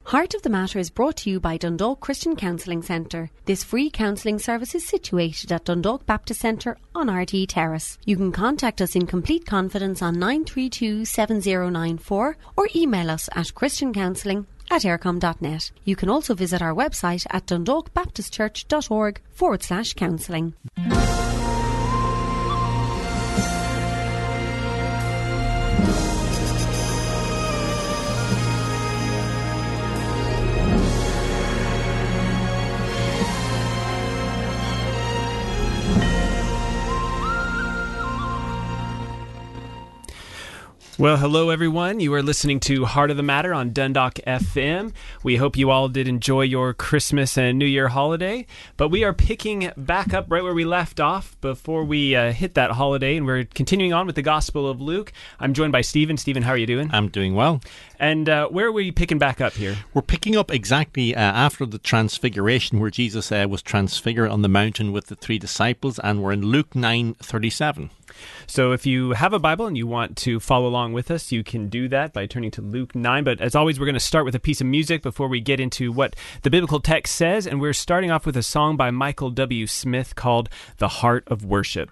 Heart of the Matter is brought to you by Dundalk Christian Counselling Centre. This free counselling service is situated at Dundalk Baptist Centre on RT Terrace. You can contact us in complete confidence on 932 7094 or email us at christiancounselling@aircom.net. You can also visit our website at dundalkbaptistchurch.org/counselling. Well, hello everyone. You are listening to Heart of the Matter on Dundalk FM. We hope you all did enjoy your Christmas and New Year holiday, but we are picking back up right where we left off before we hit that holiday, and we're continuing on with the Gospel of Luke. I'm joined by Stephen. Stephen, how are you doing? I'm doing well. And where are we picking back up here? We're picking up exactly after the Transfiguration, where Jesus was transfigured on the mountain with the 3 disciples, and we're in Luke 9:37. So if you have a Bible and you want to follow along with us, you can do that by turning to Luke 9. But as always, we're going to start with a piece of music before we get into what the biblical text says. And we're starting off with a song by Michael W. Smith called The Heart of Worship.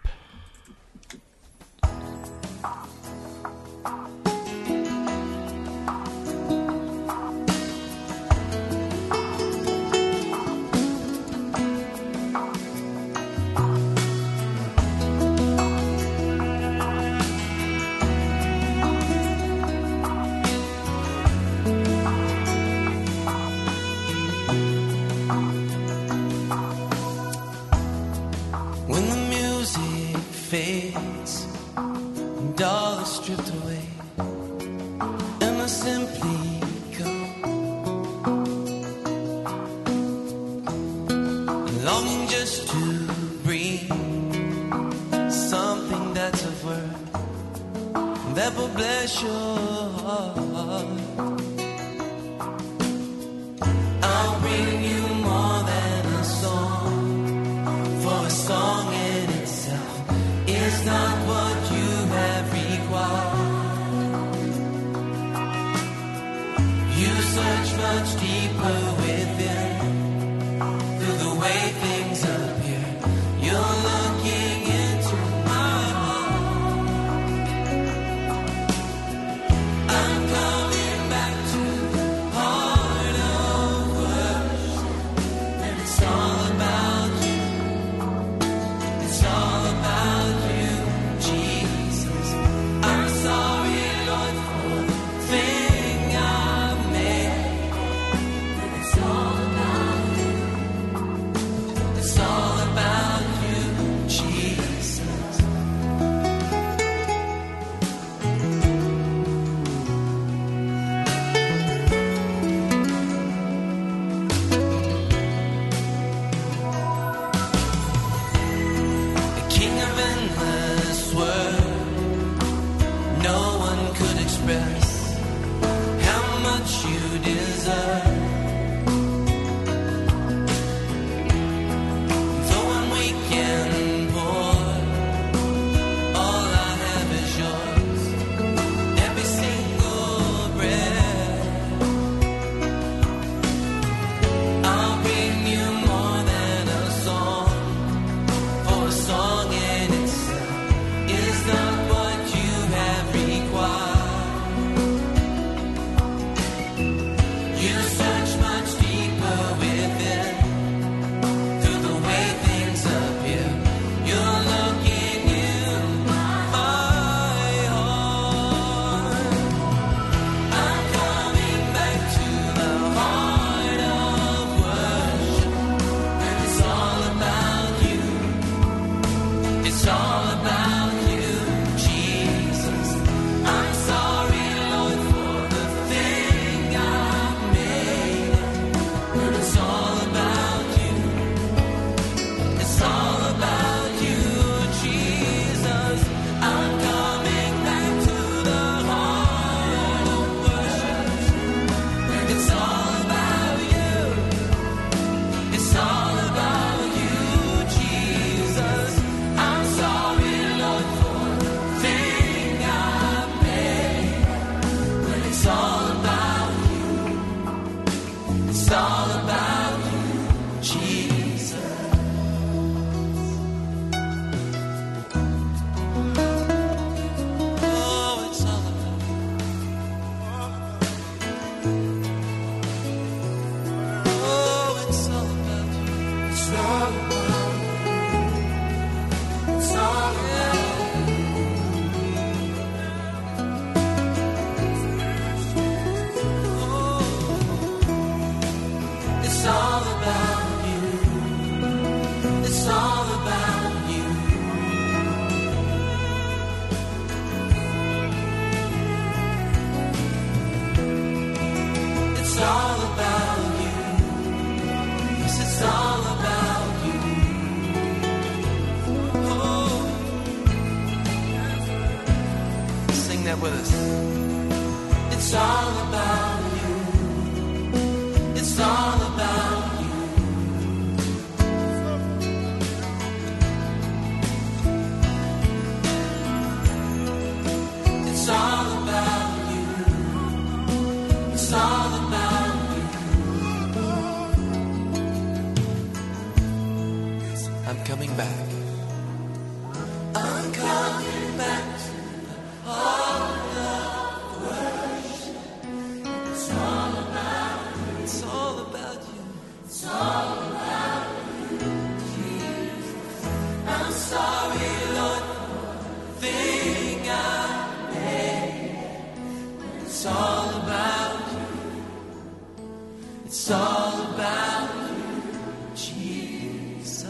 It's all about you, Jesus. Oh, it's all about you. Oh, it's all about you. It's all about you. It's all about It's all about you. It's all about you. It's all about you. Yes, it's all about you. Oh, sing that with us. It's all about you. It's all about you. It's all about you. It's all about you. I'm coming back. I'm coming back to the heart of worship. It's all about you. It's all about you. It's all about you, Jesus. I'm sorry, Lord, for the thing I made. It's all about you. It's all about you, Jesus.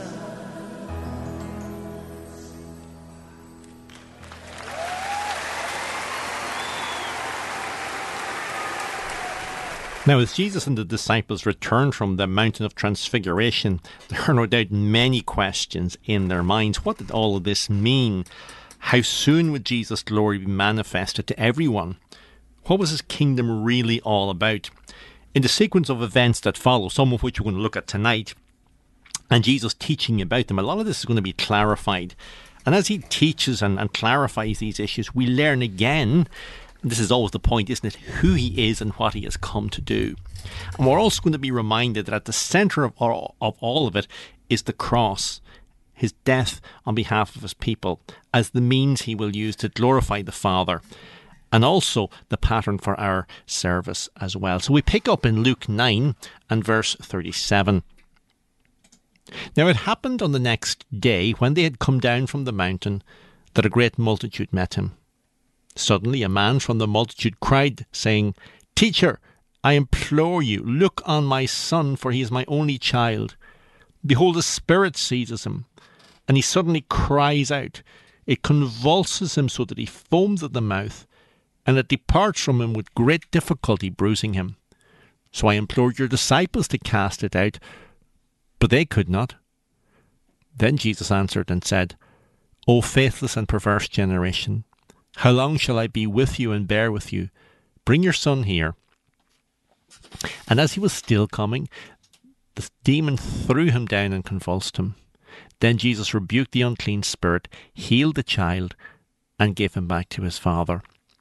Now, as Jesus and the disciples returned from the mountain of transfiguration, there are no doubt many questions in their minds. What did all of this mean? How soon would Jesus' glory be manifested to everyone? What was his kingdom really all about? In the sequence of events that follow, some of which we're going to look at tonight, and Jesus teaching about them, a lot of this is going to be clarified. And as he teaches and clarifies these issues, we learn again, and this is always the point, isn't it, who he is and what he has come to do. And we're also going to be reminded that at the centre of all of it is the cross, his death on behalf of his people, as the means he will use to glorify the Father, and also the pattern for our service as well. So we pick up in Luke 9 and verse 37. Now it happened on the next day, when they had come down from the mountain, that a great multitude met him. Suddenly a man from the multitude cried, saying, "Teacher, I implore you, look on my son, for he is my only child. Behold, a spirit seizes him, and he suddenly cries out. It convulses him so that he foams at the mouth, and it departs from him with great difficulty, bruising him. So I implored your disciples to cast it out, but they could not." Then Jesus answered and said, "O faithless and perverse generation, how long shall I be with you and bear with you? Bring your son here." And as he was still coming, the demon threw him down and convulsed him. Then Jesus rebuked the unclean spirit, healed the child, and gave him back to his father.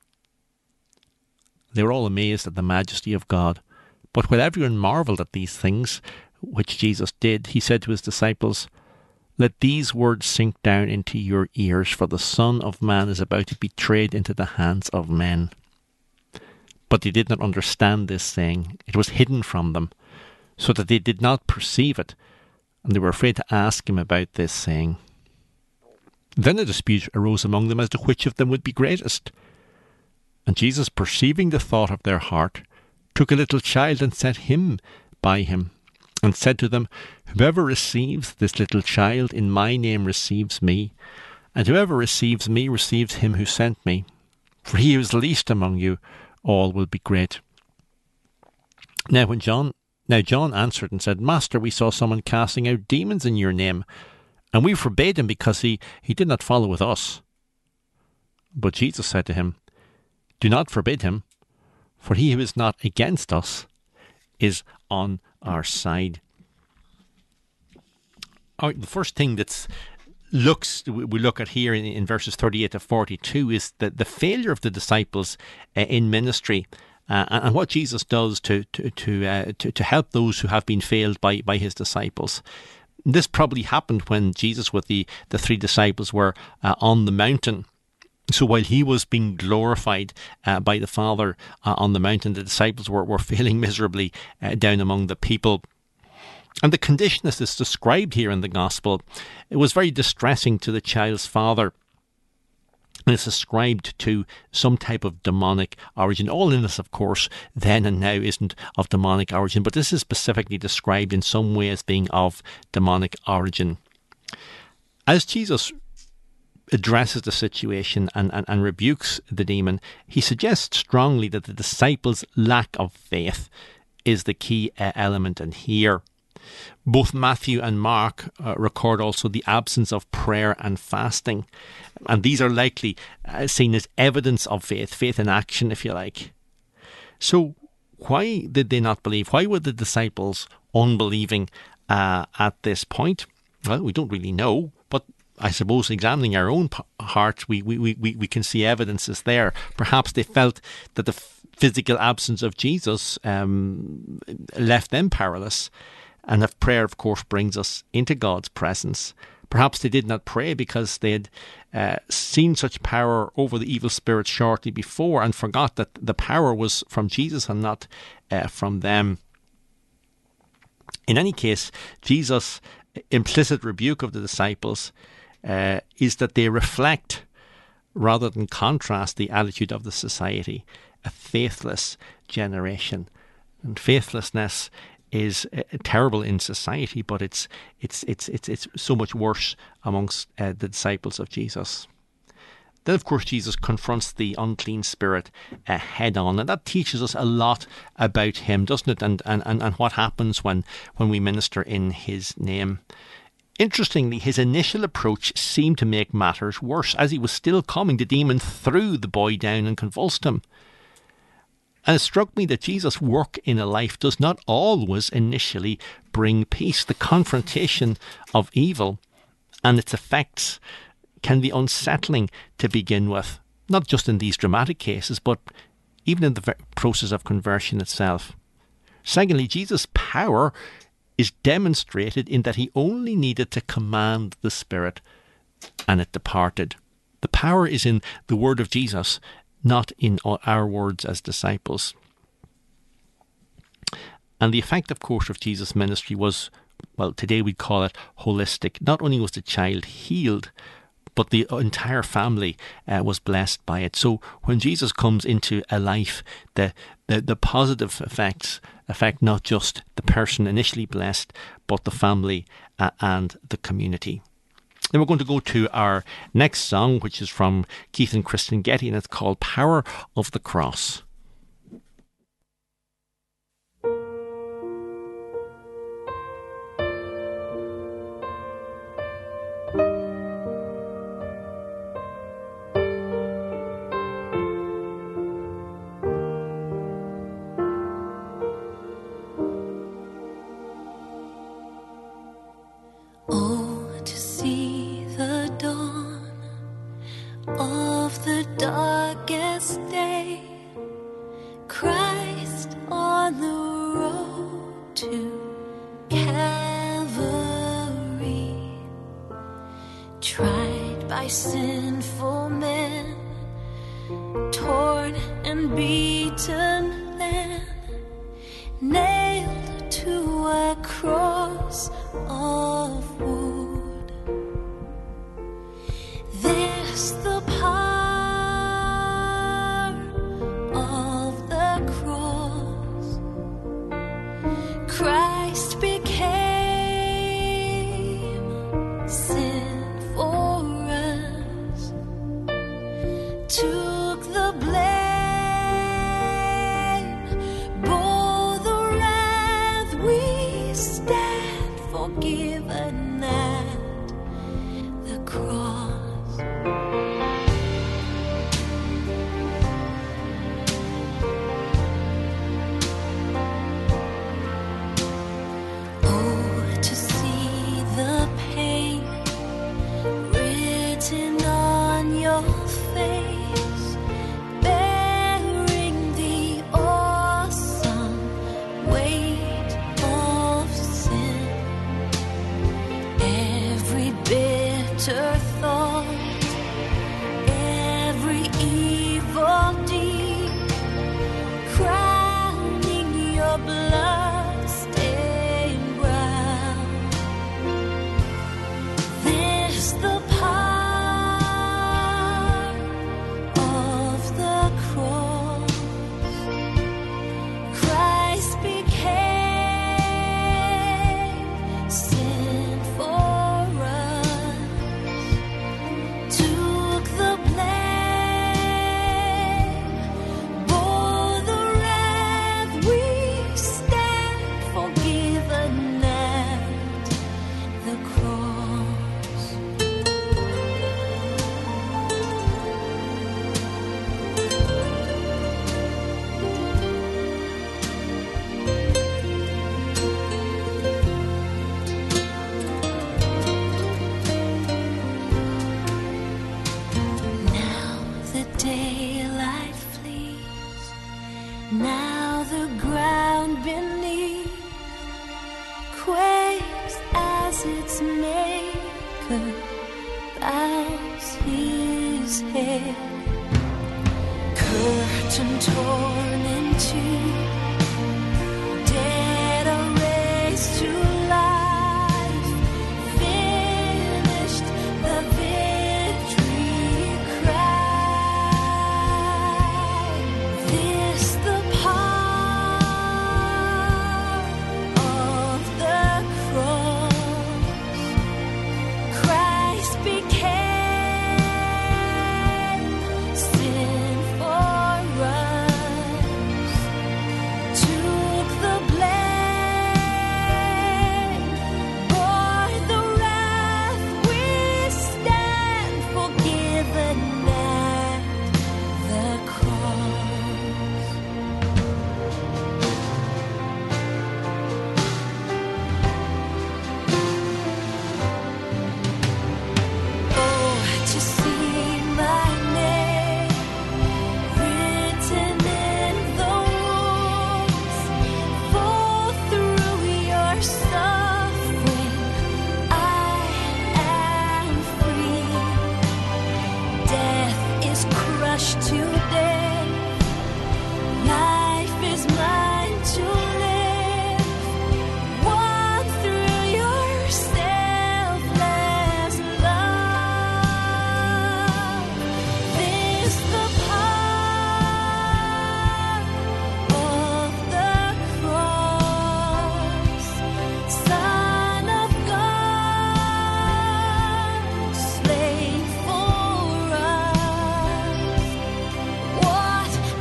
They were all amazed at the majesty of God. But while everyone marvelled at these things which Jesus did, he said to his disciples, "Let these words sink down into your ears, for the Son of Man is about to be betrayed into the hands of men." But they did not understand this saying. It was hidden from them, so that they did not perceive it, and they were afraid to ask him about this saying. Then a dispute arose among them as to which of them would be greatest. And Jesus, perceiving the thought of their heart, took a little child and set him by him, and said to them, "Whoever receives this little child in my name receives me, and whoever receives me receives him who sent me. For he who is least among you, all will be great." Now John answered and said, "Master, we saw someone casting out demons in your name, and we forbade him because he did not follow with us." But Jesus said to him, "Do not forbid him, for he who is not against us is on our side." The first thing we look at here in verses 38 to 42 is the failure of the disciples in ministry and what Jesus does to help those who have been failed by his disciples. This probably happened when Jesus with the three disciples were on the mountain. So while he was being glorified by the Father on the mountain, the disciples were failing miserably down among the people. And the condition as is described here in the Gospel, it was very distressing to the child's father. And it's ascribed to some type of demonic origin. All illness, of course, then and now isn't of demonic origin, but this is specifically described in some way as being of demonic origin. As Jesus addresses the situation and rebukes the demon, he suggests strongly that the disciples' lack of faith is the key element in here. Both Matthew and Mark record also the absence of prayer and fasting. And these are likely seen as evidence of faith in action, if you like. So why did they not believe? Why were the disciples unbelieving at this point? Well, we don't really know, but I suppose examining our own hearts, we can see evidences there. Perhaps they felt that the physical absence of Jesus left them powerless. And if prayer, of course, brings us into God's presence, perhaps they did not pray because they had seen such power over the evil spirits shortly before and forgot that the power was from Jesus and not from them. In any case, Jesus' implicit rebuke of the disciples is that they reflect, rather than contrast, the attitude of the society, a faithless generation. And faithlessness is terrible in society, but it's so much worse amongst the disciples of Jesus. Then, of course, Jesus confronts the unclean spirit head on, and that teaches us a lot about him, doesn't it? And what happens when we minister in his name. Interestingly, his initial approach seemed to make matters worse. As he was still coming, the demon threw the boy down and convulsed him. And it struck me that Jesus' work in a life does not always initially bring peace. The confrontation of evil and its effects can be unsettling to begin with, not just in these dramatic cases, but even in the process of conversion itself. Secondly, Jesus' power is demonstrated in that he only needed to command the spirit and it departed. The power is in the word of Jesus, not in our words as disciples. And the effect, of course, of Jesus' ministry was, well, today we'd call it holistic. Not only was the child healed, but the entire family was blessed by it. So when Jesus comes into a life, the positive effects affect not just the person initially blessed, but the family and the community. Then we're going to go to our next song, which is from Keith and Kristen Getty, and it's called Power of the Cross. Sinful men, torn and beaten, then nailed to a cross of wood. This the power of the cross. Christ became sin for us, took the blame, bore the wrath. We stand forgiven at the cross. maker bows his head. Curtain torn in two, dead are raised to life, finished the victory cry. This the power of the cross. Christ became sin for us, took the blame, bore the wrath. We stand forgiven at the cross. Oh, to see my name written in the wounds, for through your suffering I am free. Death is crushed today, life is mine to live. Won through your selfless love. This the power of the cross. Son of God, slain for us. What a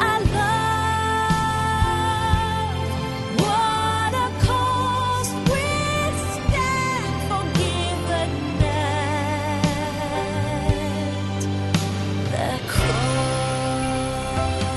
love, what a cause. We stand forgiven at the cross.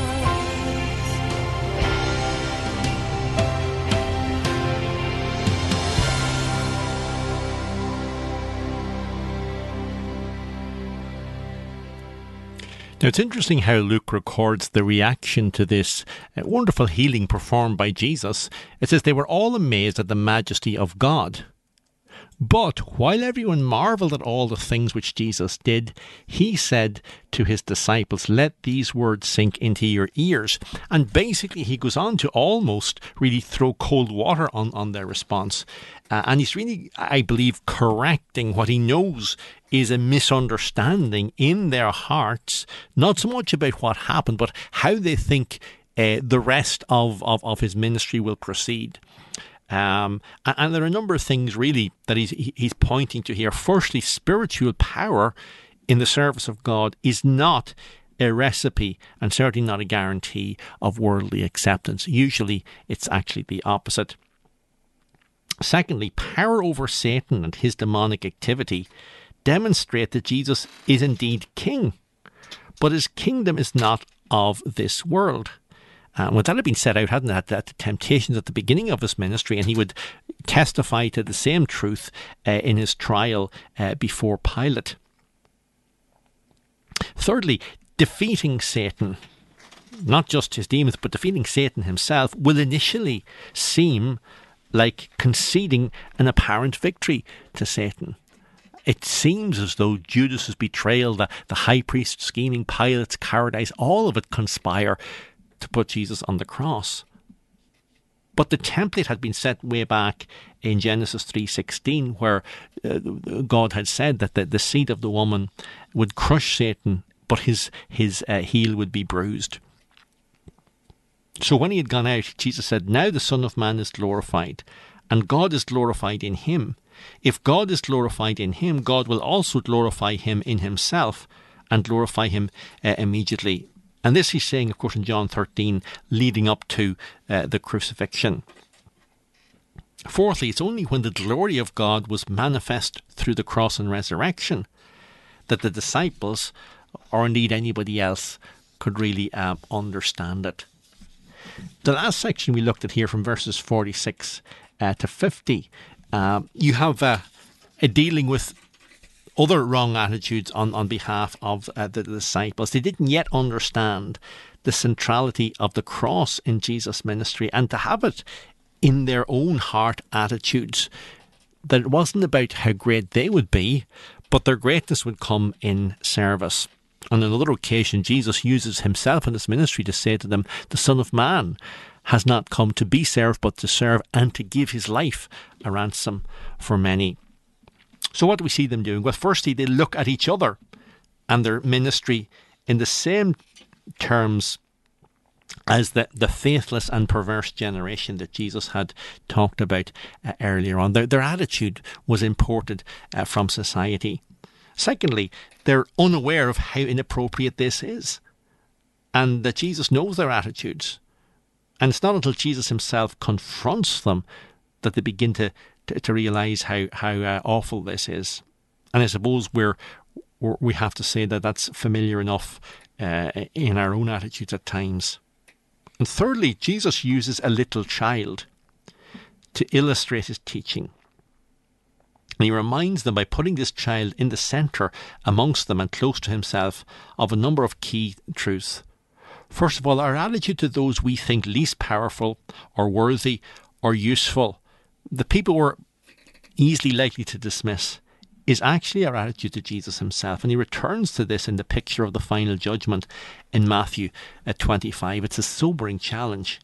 Now, it's interesting how Luke records the reaction to this wonderful healing performed by Jesus. It says, they were all amazed at the majesty of God. But while everyone marvelled at all the things which Jesus did, he said to his disciples, let these words sink into your ears. And basically he goes on to almost really throw cold water on their response. And he's really, I believe, correcting what he knows is a misunderstanding in their hearts, not so much about what happened, but how they think the rest of his ministry will proceed. And there are a number of things really that he's pointing to here. Firstly, spiritual power in the service of God is not a recipe and certainly not a guarantee of worldly acceptance. Usually it's actually the opposite. Secondly, power over Satan and his demonic activity demonstrate that Jesus is indeed king, but his kingdom is not of this world. Well, that had been set out, hadn't it, that the temptations at the beginning of his ministry, and he would testify to the same truth in his trial before Pilate. Thirdly, defeating Satan, not just his demons, but defeating Satan himself, will initially seem like conceding an apparent victory to Satan. It seems as though Judas's betrayal, the high priest scheming, Pilate's cowardice, all of it conspire to put Jesus on the cross. But the template had been set way back in Genesis 3:16, where God had said that the seed of the woman would crush Satan, but his heel would be bruised. So when he had gone out, Jesus said, now the Son of Man is glorified, and God is glorified in him. If God is glorified in him, God will also glorify him in himself and glorify him immediately. And this he's saying, of course, in John 13, leading up to the crucifixion. Fourthly, it's only when the glory of God was manifest through the cross and resurrection that the disciples, or indeed anybody else, could really understand it. The last section we looked at here, from verses 46 to 50, you have a dealing with other wrong attitudes on behalf of the disciples. They didn't yet understand the centrality of the cross in Jesus' ministry, and to have it in their own heart attitudes that it wasn't about how great they would be, but their greatness would come in service. On another occasion, Jesus uses himself in his ministry to say to them, the Son of Man has not come to be served, but to serve and to give his life a ransom for many. So what do we see them doing? Well, firstly, they look at each other and their ministry in the same terms as the faithless and perverse generation that Jesus had talked about earlier on. Their attitude was imported from society. Secondly, they're unaware of how inappropriate this is, and that Jesus knows their attitudes. And it's not until Jesus himself confronts them that they begin to realise how awful this is. And I suppose we have to say that that's familiar enough in our own attitudes at times. And thirdly, Jesus uses a little child to illustrate his teaching. And he reminds them by putting this child in the centre amongst them and close to himself of a number of key truths. First of all, our attitude to those we think least powerful or worthy or useful, the people we're easily likely to dismiss, is actually our attitude to Jesus himself. And he returns to this in the picture of the final judgment in Matthew 25. It's a sobering challenge.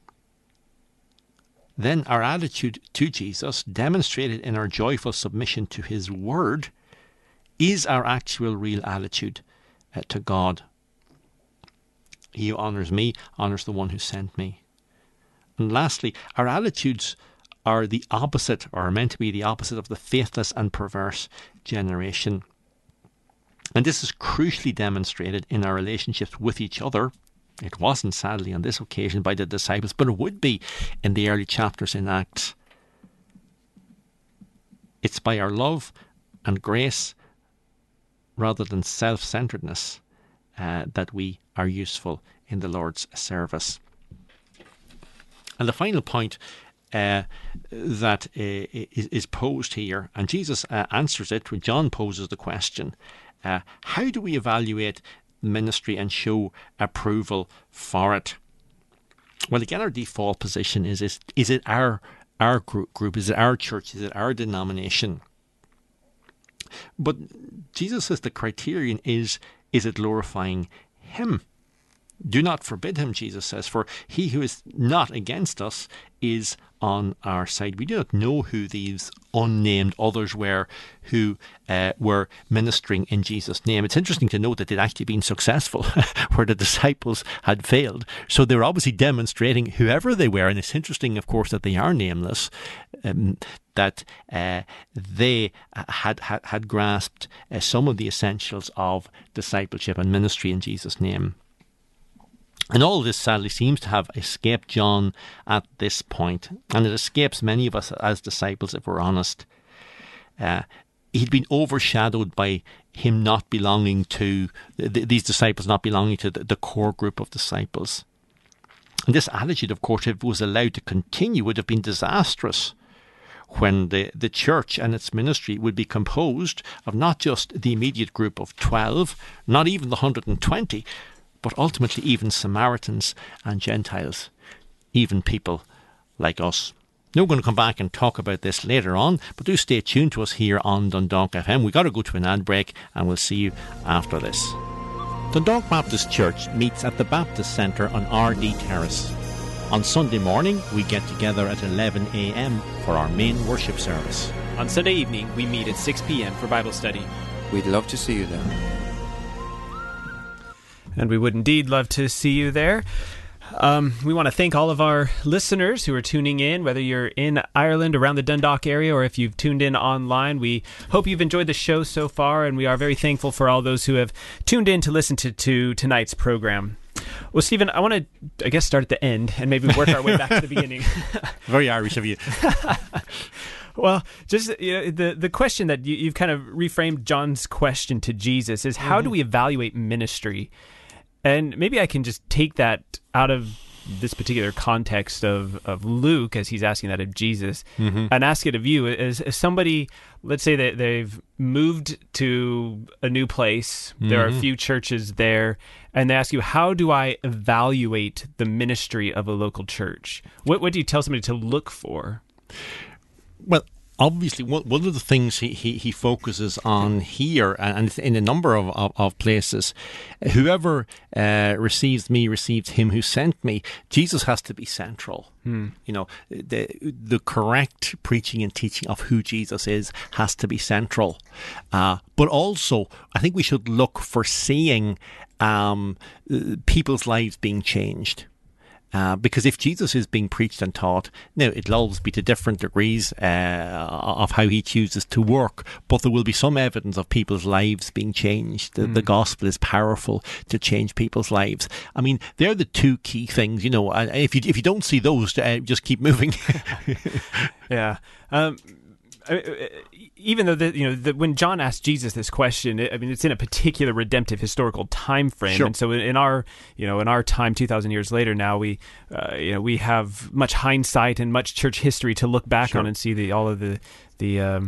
Then our attitude to Jesus, demonstrated in our joyful submission to his word, is our actual real attitude to God. He who honours me honours the one who sent me. And lastly, our attitudes are the opposite, or are meant to be the opposite, of the faithless and perverse generation. And this is crucially demonstrated in our relationships with each other. It wasn't, sadly, on this occasion by the disciples, but it would be in the early chapters in Acts. It's by our love and grace, rather than self-centeredness, that we are useful in the Lord's service. And the final point that is posed here, and Jesus answers it when John poses the question, how do we evaluate ministry and show approval for it? Well, again, our default position is it our group, is it our church, is it our denomination? But Jesus says the criterion is it glorifying him? Do not forbid him, Jesus says, for he who is not against us is on our side. We do not know who these unnamed others were who were ministering in Jesus' name. It's interesting to note that they'd actually been successful where the disciples had failed. So they were obviously demonstrating, whoever they were, and it's interesting, of course, that they are nameless, that they had grasped some of the essentials of discipleship and ministry in Jesus' name. And all of this sadly seems to have escaped John at this point, and it escapes many of us as disciples, if we're honest. He'd been overshadowed by him not belonging to, these disciples not belonging to the core group of disciples. And this attitude, of course, if it was allowed to continue, would have been disastrous, when the church and its ministry would be composed of not just the immediate group of 12, not even the 120, but ultimately even Samaritans and Gentiles, even people like us. Now we're going to come back and talk about this later on, but do stay tuned to us here on Dundalk FM. We've got to go to an ad break, and we'll see you after this. Dundalk Baptist Church meets at the Baptist Centre on RD Terrace. On Sunday morning, we get together at 11 a.m. for our main worship service. On Sunday evening, we meet at 6 p.m. for Bible study. We'd love to see you there. And we would indeed love to see you there. We want to thank all of our listeners who are tuning in, whether you're in Ireland, around the Dundalk area, or if you've tuned in online. We hope you've enjoyed the show so far, and we are very thankful for all those who have tuned in to listen to tonight's program. Well, Stephen, I want to, start at the end and maybe work our way back to the beginning. Very Irish of you. Well, just the question that you've kind of reframed John's question to Jesus is, how do we evaluate ministry? And maybe I can just take that out of this particular context of Luke, as he's asking that of Jesus, and ask it of you. As somebody, let's say that they've moved to a new place, there are a few churches there, and they ask you, how do I evaluate the ministry of a local church? What do you tell somebody to look for? Well, obviously, one of the things he focuses on here, and in a number of places, whoever receives me receives him who sent me. Jesus has to be central. You know, the correct preaching and teaching of who Jesus is has to be central. But also, I think we should look for seeing people's lives being changed. Because if Jesus is being preached and taught, now it'll always be to different degrees of how he chooses to work, but there will be some evidence of people's lives being changed. The gospel is powerful to change people's lives. I mean, they're the two key things. You know, if you don't see those, just keep moving. Yeah. Even though when John asked Jesus this question, it's in a particular redemptive historical time frame, sure. And so in our time, 2,000 years later, now we have much hindsight and much church history to look back on and see all of the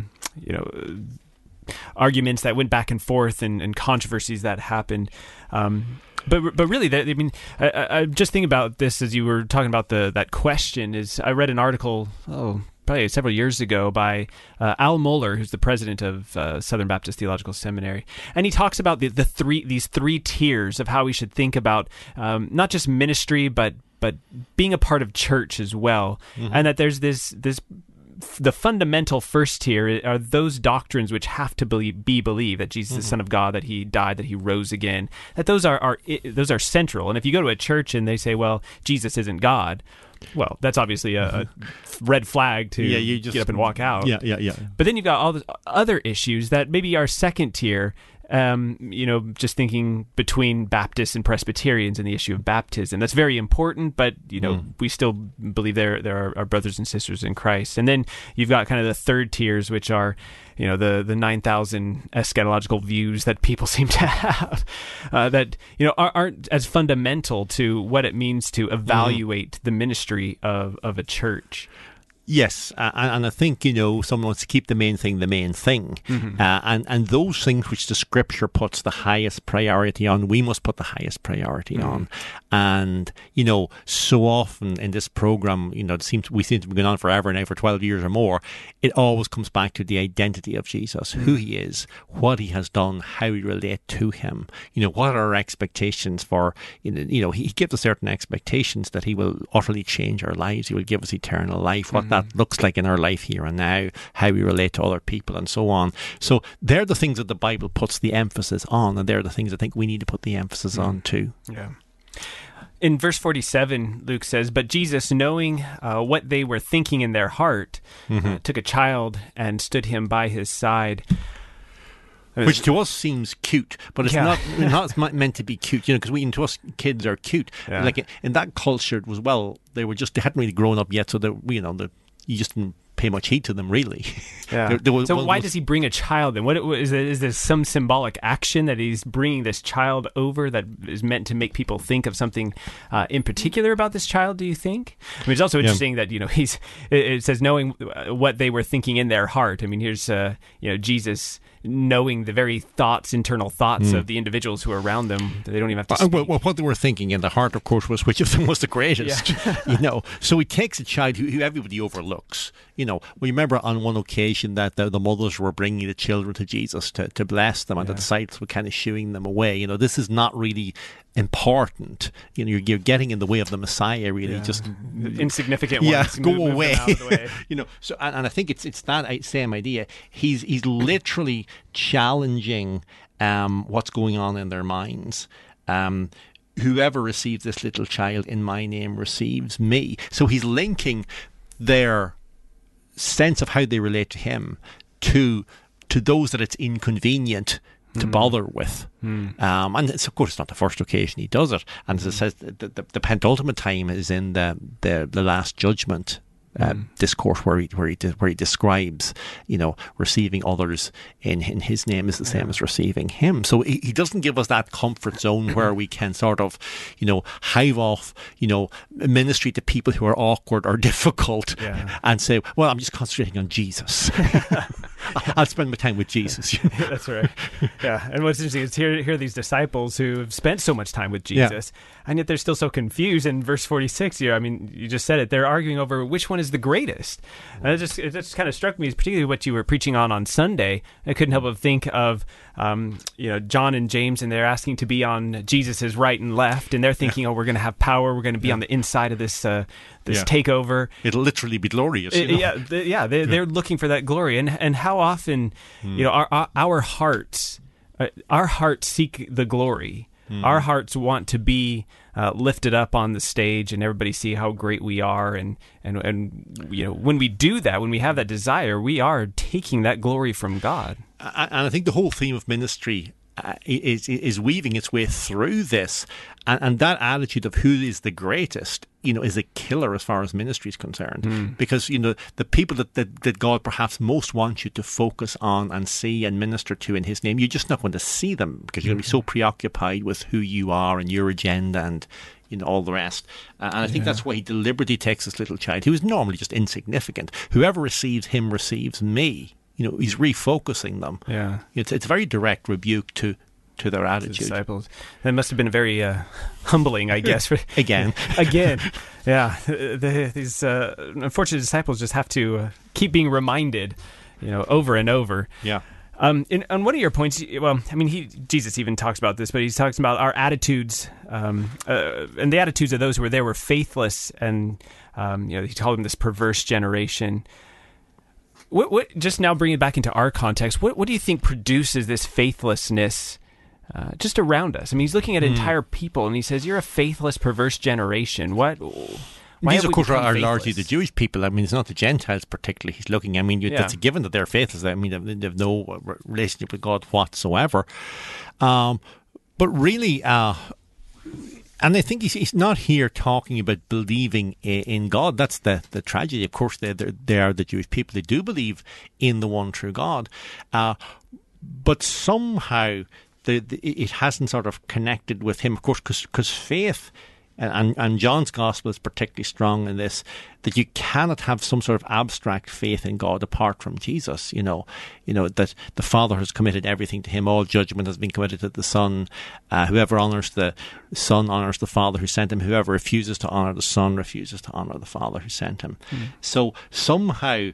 arguments that went back and forth and controversies that happened. But really, I'm just thinking about this as you were talking about that question. Is I read an article probably several years ago by Al Mohler, who's the president of Southern Baptist Theological Seminary, and he talks about these three tiers of how we should think about not just ministry, but being a part of church as well, and that there's this. The fundamental first tier are those doctrines which have to be believed, that Jesus is the Son of God, that he died, that he rose again, that those are central. And if you go to a church and they say, well, Jesus isn't God, well, that's obviously a red flag to get up and walk out. Yeah. But then you've got all the other issues that maybe are second tier. Just thinking between Baptists and Presbyterians and the issue of baptism. That's very important, but, we still believe there are brothers and sisters in Christ. And then you've got kind of the third tiers, which are, the 9,000 eschatological views that people seem to have that, aren't as fundamental to what it means to evaluate the ministry of a church. Yes, and I think, someone wants to keep the main thing, and those things which the Scripture puts the highest priority on, we must put the highest priority on. And, so often in this program, we seem to be going on forever now, for 12 years or more, it always comes back to the identity of Jesus, who he is, what he has done, how we relate to him, what are our expectations for, he gives us certain expectations that he will utterly change our lives, he will give us eternal life, what that looks like in our life here and now, how we relate to other people and so on. So they're the things that the Bible puts the emphasis on, and they're the things I think we need to put the emphasis on too. Yeah. In verse 47, Luke says, "But Jesus, knowing what they were thinking in their heart, took a child and stood him by his side." Which to us seems cute, but it's not meant to be cute, because to us kids are cute. Yeah. Like in that culture, it was they hadn't really grown up yet, so you just didn't pay much heed to them, really. Yeah. Why does he bring a child then? What is this some symbolic action that he's bringing this child over that is meant to make people think of something in particular about this child, do you think? It's also interesting that, it says knowing what they were thinking in their heart. Here's, Jesus knowing the very internal thoughts of the individuals who are around them. They don't even have to speak. Well, what they were thinking in the heart, of course, was which of them was the greatest. Yeah. So he takes a child who everybody overlooks. We remember on one occasion that the mothers were bringing the children to Jesus to bless them, and the disciples were kind of shooing them away. This is not really important. You're getting in the way of the Messiah, really. Just insignificant ones. Go away. Out of the way. So and I think it's that same idea. He's literally challenging what's going on in their minds. Whoever receives this little child in my name receives me. So he's linking their sense of how they relate to him to those that it's inconvenient to bother with. And it's, of course, it's not the first occasion he does it. And as it says, the penultimate time is in the Last Judgment discourse where he describes, receiving others in his name is the same as receiving him. So he doesn't give us that comfort zone where we can sort of, hive off, ministry to people who are awkward or difficult and say, well, I'm just concentrating on Jesus. I'll spend my time with Jesus. That's right. Yeah. And what's interesting is here are these disciples who have spent so much time with Jesus, and yet they're still so confused. In verse 46, you just said it. They're arguing over which one is the greatest. And it just kind of struck me, particularly what you were preaching on Sunday. I couldn't help but think of John and James, and they're asking to be on Jesus's right and left, and they're thinking, we're going to have power. We're going to be on the inside of this takeover. It'll literally be glorious. They're looking for that glory, and how often, our hearts seek the glory. Our hearts want to be lifted up on the stage, and everybody see how great we are. And when we do that, when we have that desire, we are taking that glory from God. And I think the whole theme of ministry is weaving its way through this, and that attitude of who is the greatest, is a killer as far as ministry is concerned. Because the people that God perhaps most wants you to focus on and see and minister to in His name, you're just not going to see them because you're going to be so preoccupied with who you are and your agenda and all the rest. And I think that's why He deliberately takes this little child who is normally just insignificant. Whoever receives him receives me. He's refocusing them. Yeah, it's a very direct rebuke to their attitude. The disciples. That must have been very humbling, I guess. Again. Yeah. These unfortunate disciples just have to keep being reminded, over and over. Yeah. On one of your points, Jesus even talks about this, but he talks about our attitudes, and the attitudes of those who were there were faithless, and he called them this perverse generation. What just now bringing it back into our context, what do you think produces this faithlessness just around us? I mean, he's looking at entire people, and he says, "You're a faithless, perverse generation." Why these, of course, are largely the Jewish people. I mean, it's not the Gentiles particularly he's looking. I mean, that's a given that they're faithless. I mean, they have no relationship with God whatsoever. But really, and I think he's not here talking about believing in God. That's the tragedy. Of course, they are the Jewish people. They do believe in the one true God. But somehow it hasn't sort of connected with him, of course, because faith, and John's gospel is particularly strong in this, that you cannot have some sort of abstract faith in God apart from Jesus. That the Father has committed everything to him. All judgment has been committed to the Son. Whoever honours the Son honours the Father who sent him. Whoever refuses to honour the Son refuses to honour the Father who sent him. So somehow,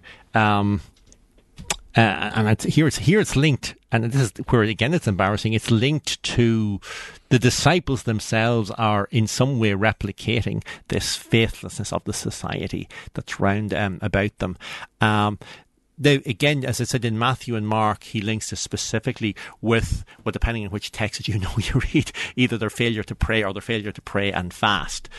and here it's linked, and this is where again it's embarrassing. It's linked to the disciples themselves are in some way replicating this faithlessness of the society that's round about them. Now, again, as I said in Matthew and Mark, he links this specifically with, well, depending on which text you read, either their failure to pray or their failure to pray and fast.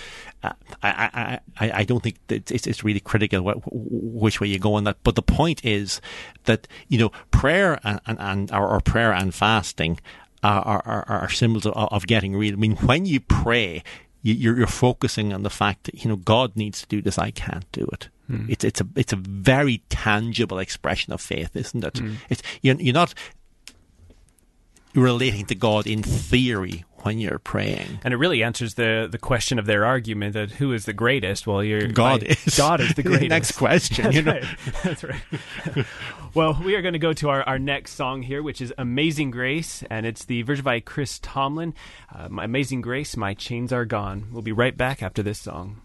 I don't think that it's really critical which way you go on that. But the point is that prayer and prayer and fasting are symbols of getting real. I mean, when you pray, you're focusing on the fact that God needs to do this. I can't do it. It's a very tangible expression of faith, isn't it? It's you're not relating to God in theory when you're praying, and it really answers the question of their argument that who is the greatest. Well, God is the greatest. Next question. That's right. Well, we are going to go to our next song here, which is Amazing Grace, and it's the version by Chris Tomlin. Amazing Grace, My Chains Are Gone. We'll be right back after this song.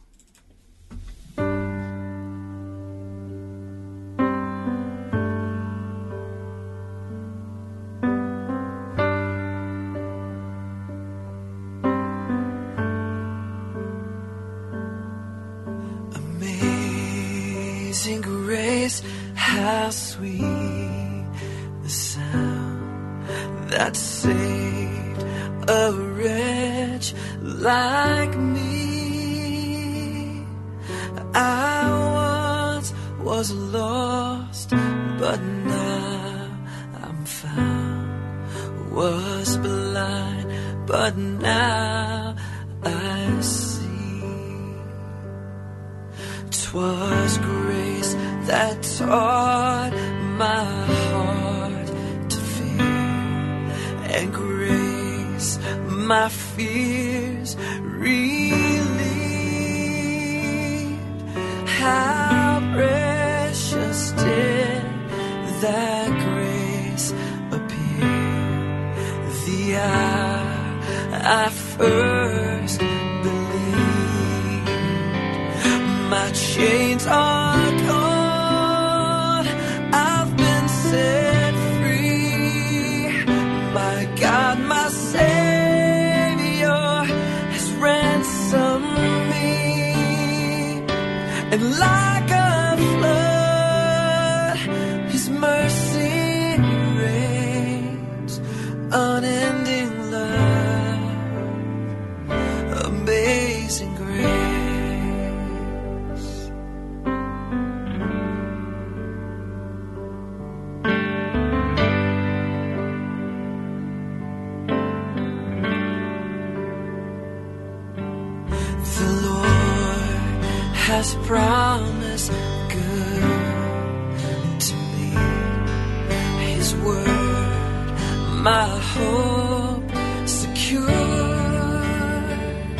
Amazing grace, how sweet the sound that saved a wretch like me. I once was lost, but now I'm found. Was blind, but now I see. 'Twas grace that taught my heart to fear, and grace my fears relieved. How precious did that grace I first believed. My chains are gone, I've been set free. My God, my Savior has ransomed me. And like a flood, His mercy reigns. Unending love, amazing grace. The Lord has promised good to me. His word, my hope secures.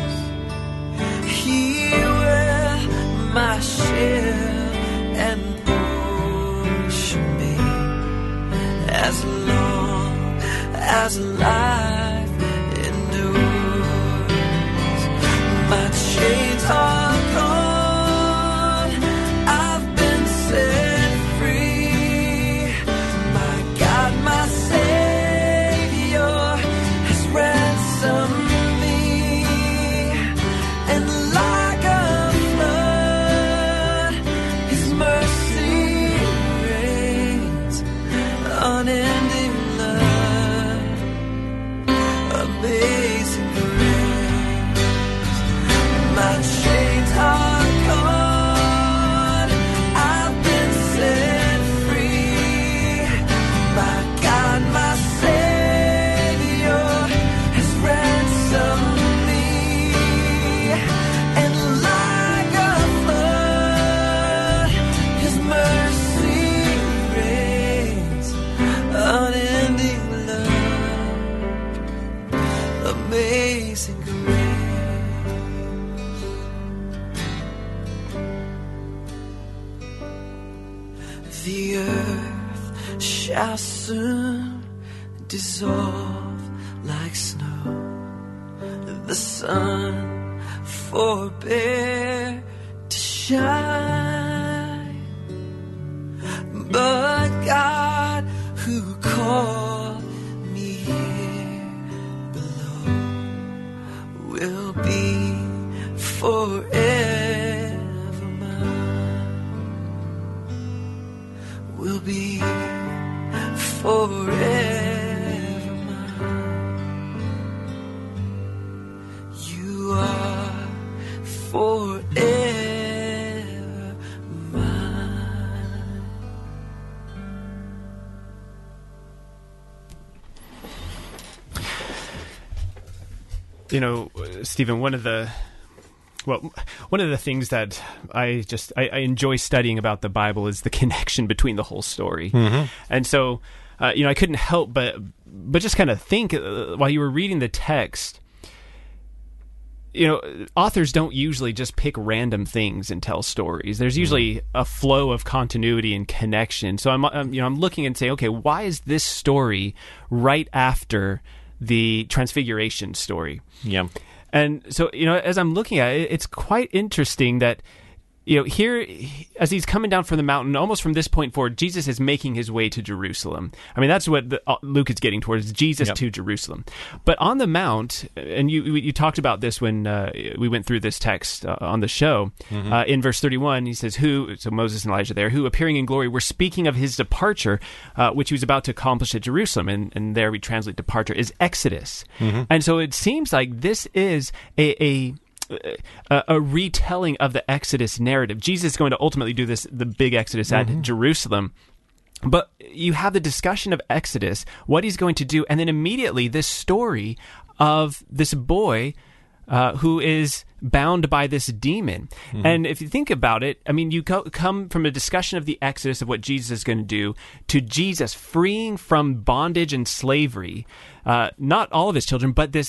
He will my shield and portion be, as long as life endures. My chains are gone, I've been set free. My God, my Savior has ransomed me. And like a flood, His mercy reigns. Unending love, amazing grace. My chains are gone, I've been set free. My God, my Savior has ransomed me. And like a flood, His mercy reigns. Unending love, amazing grace. The earth shall soon dissolve like snow. The sun forbear to shine. But God, who called me here below, will be forever mine. Will be forever mine. You are forever mine. You know, Stephen, one of the things that I enjoy studying about the Bible is the connection between the whole story. Mm-hmm. And so, I couldn't help but just kind of think while you were reading the text, authors don't usually just pick random things and tell stories. There's usually a flow of continuity and connection. So I'm looking and saying, okay, why is this story right after the Transfiguration story? Yeah. And so, as I'm looking at it, it's quite interesting that, here, as he's coming down from the mountain, almost from this point forward, Jesus is making his way to Jerusalem. I mean, that's what Luke is getting towards, Jesus to Jerusalem. But on the mount, and you talked about this when we went through this text on the show, in verse 31, he says, so Moses and Elijah there, who appearing in glory were speaking of his departure, which he was about to accomplish at Jerusalem. And there we translate departure is Exodus. And so it seems like this is a retelling of the Exodus narrative. Jesus is going to ultimately do the big Exodus at Jerusalem. But you have the discussion of Exodus, what he's going to do, and then immediately this story of this boy who is bound by this demon. And if you think about it, I mean, you come from a discussion of the Exodus of what Jesus is going to do to Jesus freeing from bondage and slavery. Not all of his children, but this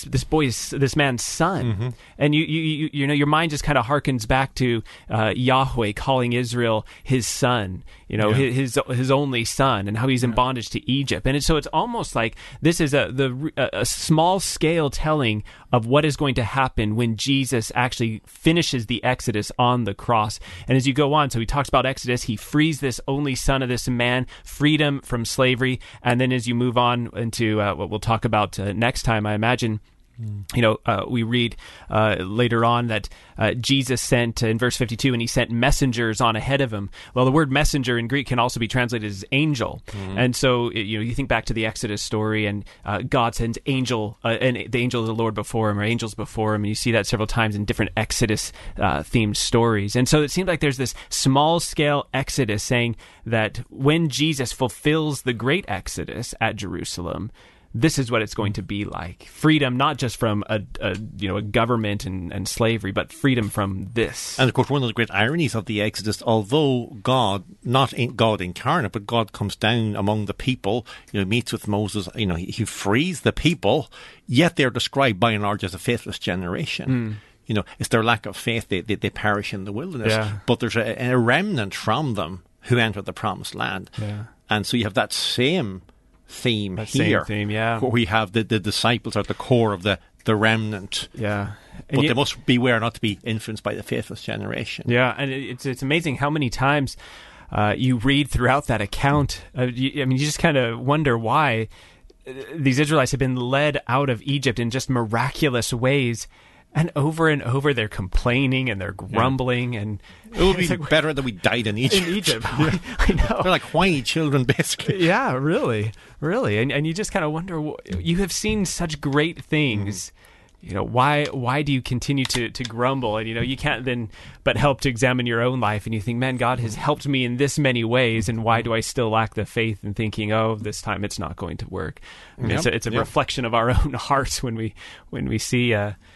man's son. And you know, your mind just kind of harkens back to Yahweh calling Israel his son, you know, his only son, and how he's in bondage to Egypt. And so it's almost like this is a small scale telling of what is going to happen when Jesus actually finishes the Exodus on the cross. And as you go on, so he talks about Exodus, he frees this only son of this man, freedom from slavery. And then as you move on into what we'll talk about next time, I imagine, you know, we read later on that Jesus sent, in verse 52, and he sent messengers on ahead of him. Well, the word messenger in Greek can also be translated as angel. And so, you know, you think back to the Exodus story, and God sends angel, and the angel of the Lord before him, or angels before him, and you see that several times in different Exodus themed stories. And so it seems like there's this small-scale Exodus saying that when Jesus fulfills the great Exodus at Jerusalem, this is what it's going to be like. Freedom, not just from a government and slavery, but freedom from this. And of course, one of the great ironies of the Exodus, although God, not God incarnate, but God comes down among the people, you know, meets with Moses, you know, he frees the people, yet they're described by and large as a faithless generation. You know, it's their lack of faith, they perish in the wilderness. But there's a remnant from them who enter the promised land. And so you have that same theme here, where we have the disciples are at the core of the remnant. But they must beware not to be influenced by the faithless generation. And it's amazing how many times you read throughout that account. You just kind of wonder why these Israelites have been led out of Egypt in just miraculous ways. And over they're complaining and they're grumbling, and it would be better that we died in Egypt. I know. They're like whiny children, basically. Really. And you just kind of wonder, you have seen such great things. You know, why do you continue to grumble? And, you know, you can't then but help to examine your own life, and you think, man, God has helped me in this many ways, and why do I still lack the faith in thinking, oh, this time it's not going to work? I mean, it's a reflection of our own hearts when we see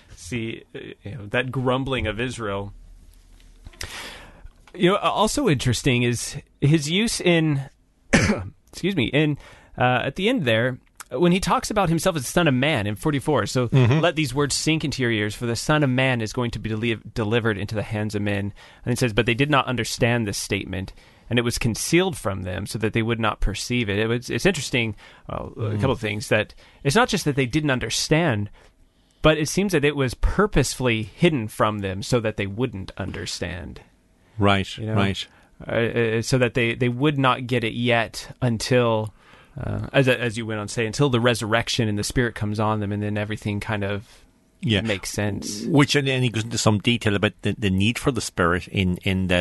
that grumbling of Israel. You know, also interesting is his use in at the end there, when he talks about himself as the Son of Man in 44. So let these words sink into your ears, for the Son of Man is going to be delivered into the hands of men. And it says, but they did not understand this statement, and it was concealed from them so that they would not perceive it. It's interesting, a couple of things, that it's not just that they didn't understand, but it seems that it was purposefully hidden from them so that they wouldn't understand. Right, you know? right. So that they would not get it yet until, as you went on to say, until the resurrection and the Spirit comes on them, and then everything kind of makes sense. Which, and he goes into some detail about the need for the Spirit in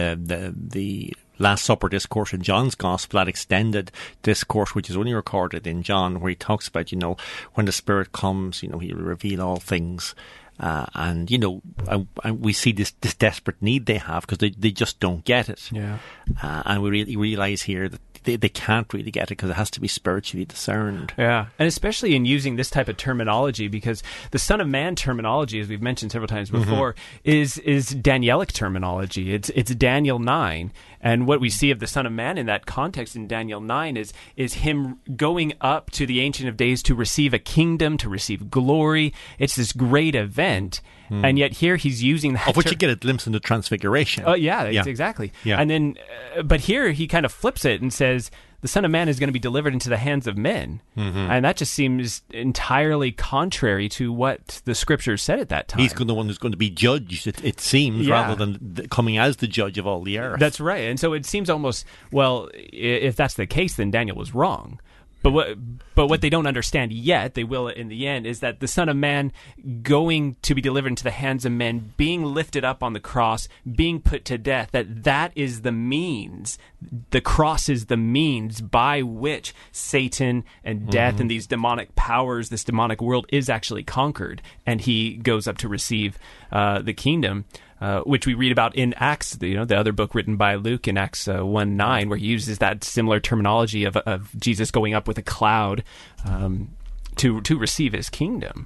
the Last Supper discourse in John's Gospel, that extended discourse, which is only recorded in John, where he talks about, you know, when the Spirit comes, you know, he will reveal all things. And, you know, we see this desperate need they have because they just don't get it. And we really realize here that they can't really get it because it has to be spiritually discerned. And especially in using this type of terminology, because the Son of Man terminology, as we've mentioned several times before, is Danielic terminology. It's Daniel 9. And what we see of the Son of Man in that context in Daniel 9 is him going up to the Ancient of Days to receive a kingdom, to receive glory. It's this great event. And yet here he's using that. Of which you get a glimpse in the Transfiguration. Exactly. And then, but here he kind of flips it and says, the Son of Man is going to be delivered into the hands of men. And that just seems entirely contrary to what the Scriptures said at that time. He's the one who's going to be judged, it seems, rather than coming as the judge of all the earth. That's right. And so it seems almost, well, if that's the case, then Daniel was wrong. But what they don't understand yet, they will in the end, is that the Son of Man going to be delivered into the hands of men, being lifted up on the cross, being put to death, that is the means. The cross is the means by which Satan and death and these demonic powers, this demonic world, is actually conquered. And he goes up to receive the kingdom. Which we read about in Acts, the other book written by Luke in Acts 1:9, where he uses that similar terminology of Jesus going up with a cloud to receive his kingdom.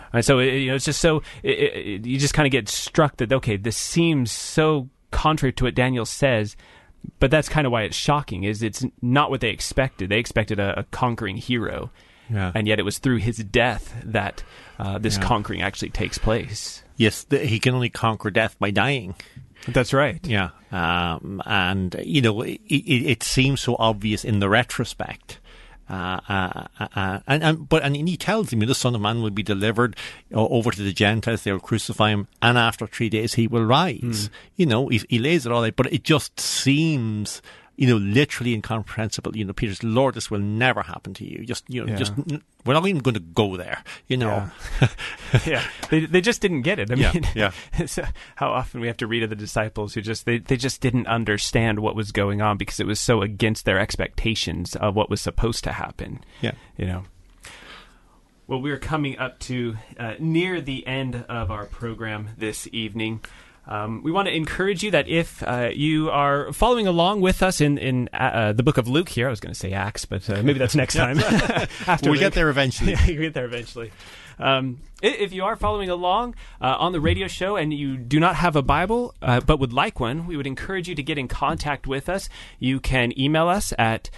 And so it's just so you just kind of get struck that, okay, this seems so contrary to what Daniel says, but that's kind of why it's shocking. Is it's not what they expected. They expected a conquering hero, and yet it was through his death that this conquering actually takes place. Yes, he can only conquer death by dying. That's right. Yeah, and it seems so obvious in the retrospect. And he tells him the Son of Man will be delivered over to the Gentiles. They will crucify him, and after 3 days he will rise. He lays it all out, but it just seems, literally incomprehensible. Peter says, Lord, this will never happen to you. We're not even going to go there. Yeah. They just didn't get it. I mean, it's, how often we have to read of the disciples who they just didn't understand what was going on because it was so against their expectations of what was supposed to happen. Yeah. Well, we're coming up to near the end of our program this evening. We want to encourage you that if you are following along with us in the book of Luke here, I was going to say Acts, but maybe that's next time. We'll get there eventually. We'll get there eventually. If you are following along on the radio show and you do not have a Bible but would like one, we would encourage you to get in contact with us. You can email us at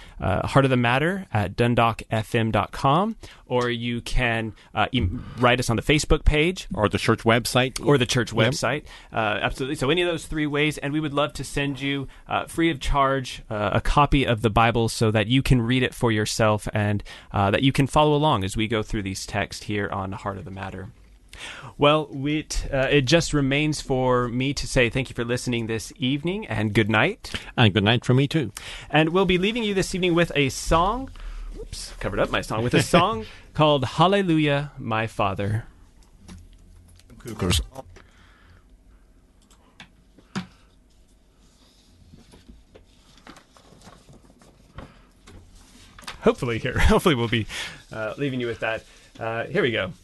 heartofthematter@dundalkfm.com, or you can write us on the Facebook page. Or the church website. Website. Absolutely. So any of those three ways, and we would love to send you free of charge a copy of the Bible so that you can read it for yourself and that you can follow along as we go through these texts here on Heart of the Matter. Well, it just remains for me to say thank you for listening this evening, and good night. And good night from me too. And we'll be leaving you this evening with a song. Oops, covered up my song. With a song called Hallelujah, My Father. Cougars. Hopefully we'll be leaving you with that. Here we go.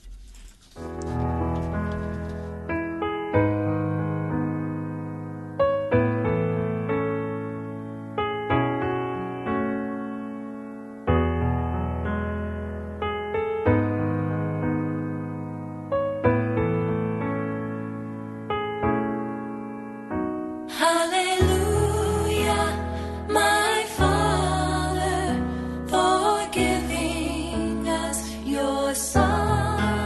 Your son.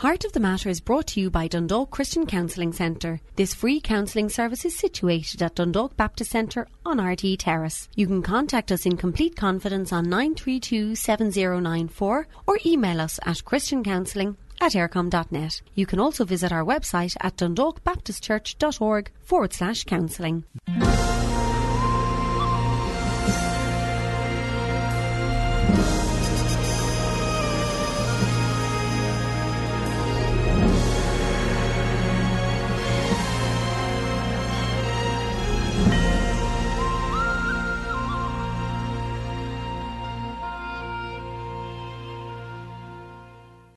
Heart of the Matter is brought to you by Dundalk Christian Counselling Centre. This free counselling service is situated at Dundalk Baptist Centre on RT Terrace. You can contact us in complete confidence on 932 7094 or email us at christiancounselling@aircom.net. You can also visit our website at dundalkbaptistchurch.org/counselling.